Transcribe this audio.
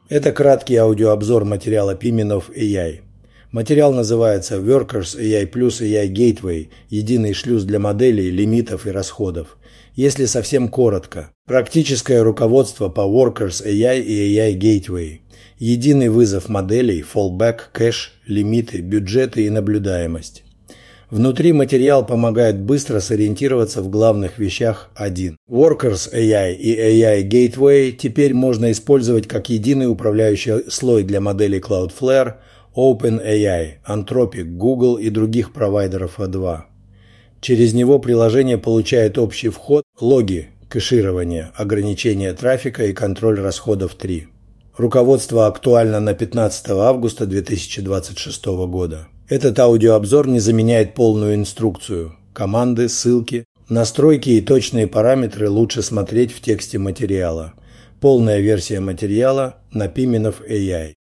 Это краткий аудиообзор материала Piminov AI. Материал называется Workers AI Plus AI Gateway – единый шлюз для моделей, лимитов и расходов. Если совсем коротко, практическое руководство по Workers AI и AI Gateway. Единый вызов моделей, fallback, кэш, лимиты, бюджеты и наблюдаемость. Внутри материал помогает быстро сориентироваться в главных вещах 1. Workers AI и AI Gateway теперь можно использовать как единый управляющий слой для моделей Cloudflare, OpenAI, Anthropic, Google и других провайдеров A2. Через него приложение получает общий вход, логи, кэширование, ограничение трафика и контроль расходов 3. Руководство актуально на 15 августа 2026 года. Этот аудиообзор не заменяет полную инструкцию. Команды, ссылки, настройки и точные параметры лучше смотреть в тексте материала. Полная версия материала на Piminov AI.